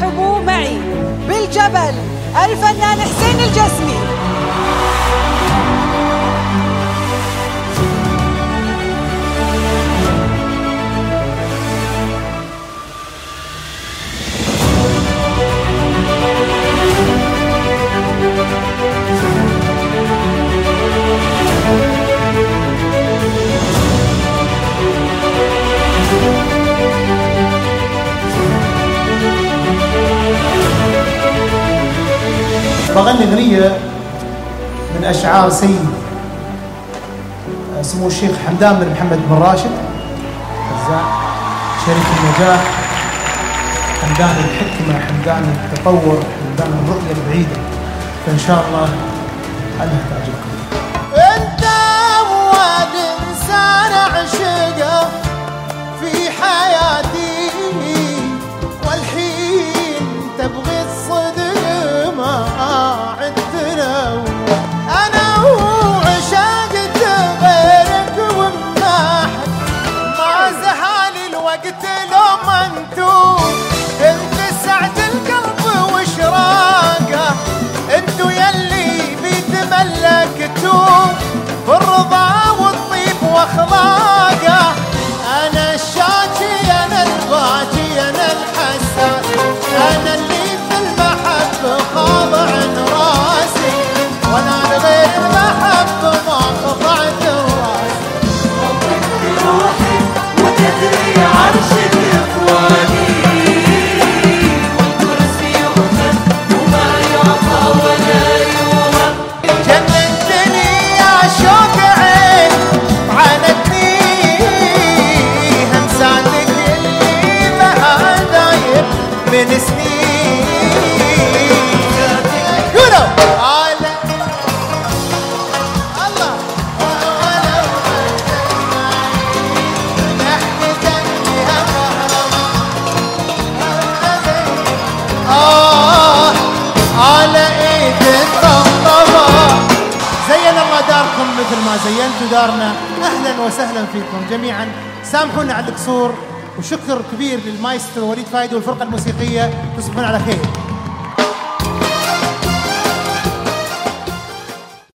رحبوا معي بالجبل الفنان حسين الجسمي. بغني أغنية من أشعار سيد سمو الشيخ حمدان بن محمد بن راشد حزام، شريك النجاح، حمدان الحكمة، حمدان التطور، حمدان الرؤية البعيدة، فإن شاء الله أنها تعجبكم. أنت أول إنسان أعشقه في حياتي، والحين تبغي الصدق ما عدنا. أنا وعشقت غيرك وما حد ما زهالي الوقت لو ما انتو. انت سعد القلب وشراقه، انتو يلي بيتملكتوا بالرضا والطيب واخلاقه. انا الشاكي انا الباكي انا الحساس، انا اللي في المحبه خاضع راسي، وانا لغير المحبه ما خضعت راسي. وطيت روحي وتدري عرشك اخواني، والكرسي يؤخذ وما يعطى ولا يوهب. جننتني يا شوق عين عانتني، همساتك اللي بها داير من سنين. قولوا الله على ايد الطبطبة. زين الله داركم مثل ما زينتوا دارنا. اهلا وسهلا فيكم جميعا، سامحونا على القصور، وشكر كبير للمايسترو وليد فايد والفرقة الموسيقية. تصبحون على خير.